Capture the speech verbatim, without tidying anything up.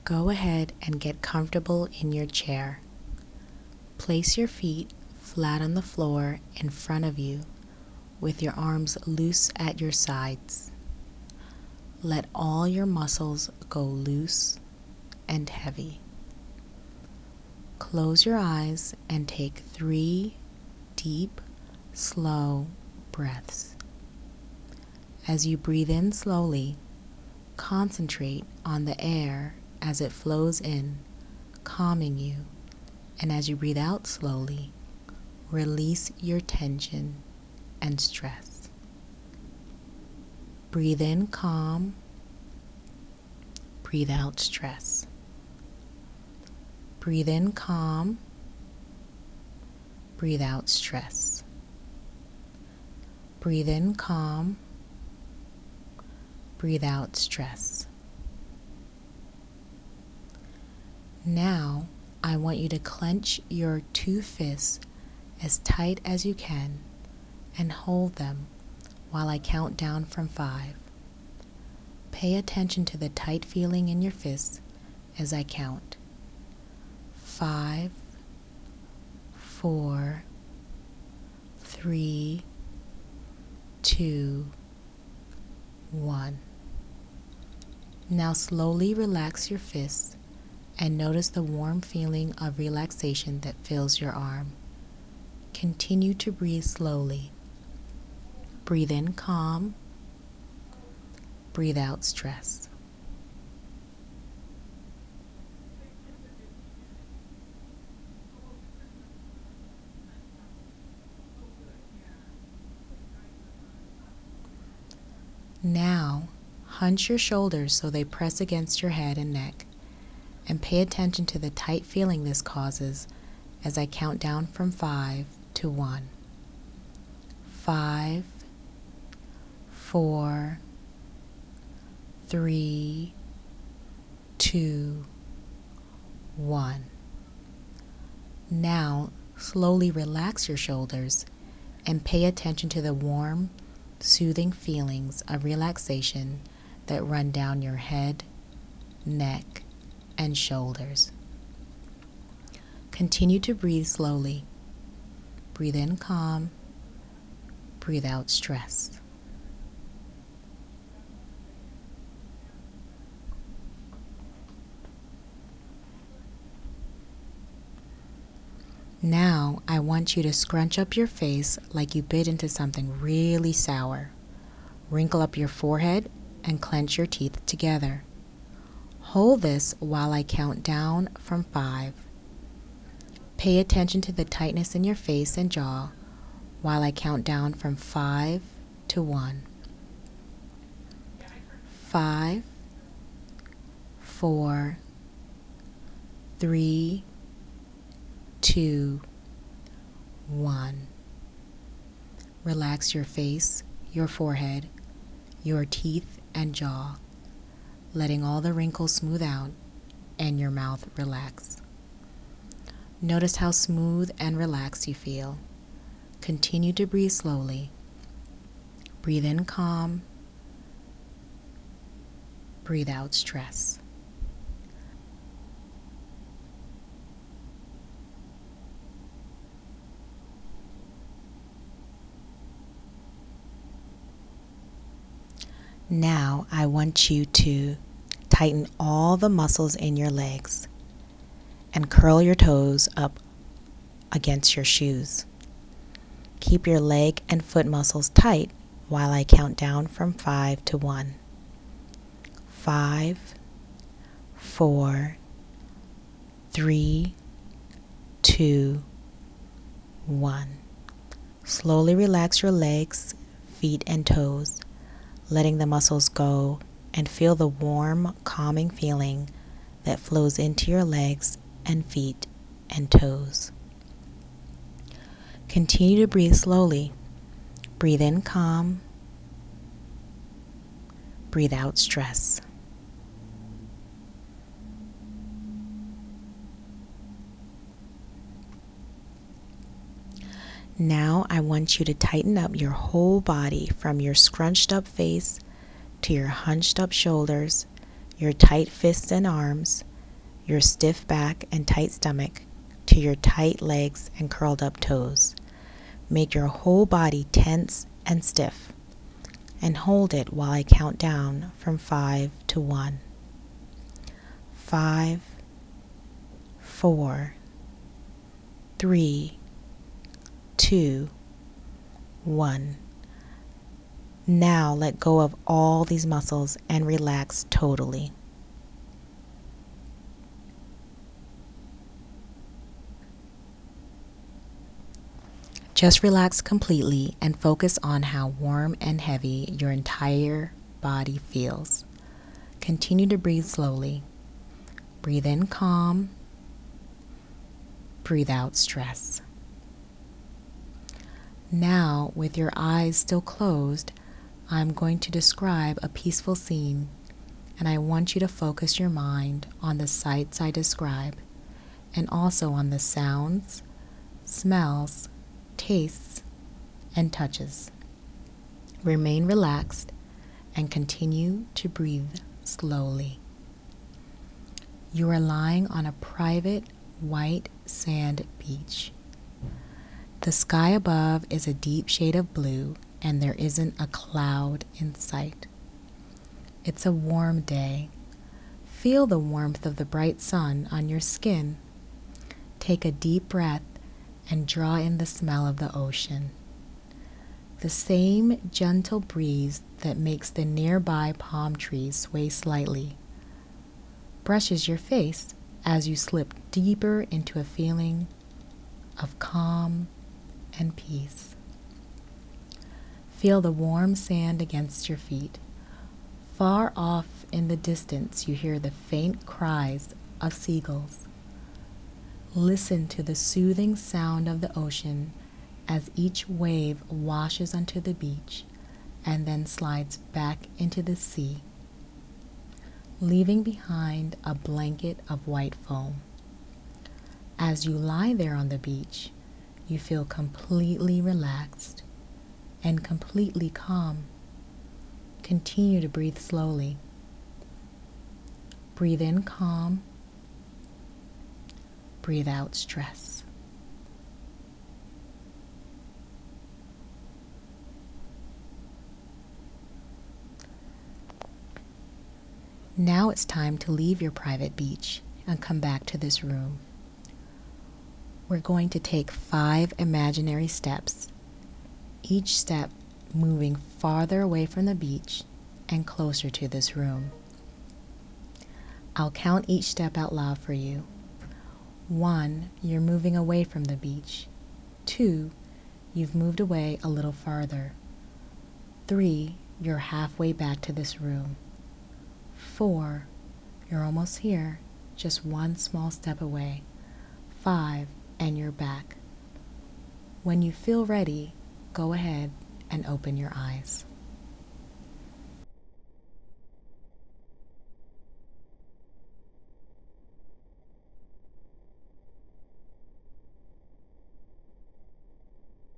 Go ahead and get comfortable in your chair. Place your feet flat on the floor in front of you with your arms loose at your sides. Let all your muscles go loose and heavy. Close your eyes and take three deep, slow breaths. As you breathe in slowly, concentrate on the air as it flows in, calming you. And as you breathe out slowly, release your tension and stress. Breathe in calm, breathe out stress. Breathe in calm, breathe out stress. Breathe in calm, breathe out stress. Now, I want you to clench your two fists as tight as you can and hold them while I count down from five. Pay attention to the tight feeling in your fists as I count. Five, four, three, two, one. Now slowly relax your fists and notice the warm feeling of relaxation that fills your arm. Continue to breathe slowly. Breathe in calm, breathe out stress. Now, hunch your shoulders so they press against your head and neck, and pay attention to the tight feeling this causes as I count down from five to one. Five, four, three, two, one. Now, slowly relax your shoulders and pay attention to the warm, soothing feelings of relaxation that run down your head, neck, and shoulders. Continue to breathe slowly. Breathe in calm, breathe out stress. Now, I want you to scrunch up your face like you bit into something really sour. Wrinkle up your forehead and clench your teeth together. Hold this while I count down from five. Pay attention to the tightness in your face and jaw while I count down from five to one. Five, four, three, two, one. Relax your face, your forehead, your teeth and jaw, letting all the wrinkles smooth out and your mouth relax. Notice how smooth and relaxed you feel. Continue to breathe slowly. Breathe in calm, breathe out stress. Now I want you to tighten all the muscles in your legs and curl your toes up against your shoes. Keep your leg and foot muscles tight while I count down from five to one. Five, four, three, two, one. Slowly relax your legs, feet, and toes, letting the muscles go, and feel the warm, calming feeling that flows into your legs and feet and toes. Continue to breathe slowly. Breathe in calm, breathe out stress. Now I want you to tighten up your whole body from your scrunched up face to your hunched up shoulders, your tight fists and arms, your stiff back and tight stomach to your tight legs and curled up toes. Make your whole body tense and stiff, and hold it while I count down from five to one. Five, four, three, two, one. Now let go of all these muscles and relax totally. Just relax completely and focus on how warm and heavy your entire body feels. Continue to breathe slowly. Breathe in calm. Breathe out stress. Now, with your eyes still closed, I'm going to describe a peaceful scene, and I want you to focus your mind on the sights I describe, and also on the sounds, smells, tastes, and touches. Remain relaxed and continue to breathe slowly. You are lying on a private white sand beach. The sky above is a deep shade of blue, and there isn't a cloud in sight. It's a warm day. Feel the warmth of the bright sun on your skin. Take a deep breath and draw in the smell of the ocean. The same gentle breeze that makes the nearby palm trees sway slightly brushes your face as you slip deeper into a feeling of calm and peace. Feel the warm sand against your feet. Far off in the distance, you hear the faint cries of seagulls. Listen to the soothing sound of the ocean as each wave washes onto the beach and then slides back into the sea, leaving behind a blanket of white foam. As you lie there on the beach, you feel completely relaxed and completely calm. Continue to breathe slowly. Breathe in calm. Breathe out stress. Now it's time to leave your private beach and come back to this room. We're going to take five imaginary steps, each step moving farther away from the beach and closer to this room. I'll count each step out loud for you. One, you're moving away from the beach. Two, you've moved away a little farther. Three, you're halfway back to this room. Four, you're almost here, just one small step away. Five, and you're back. When you feel ready, go ahead and open your eyes.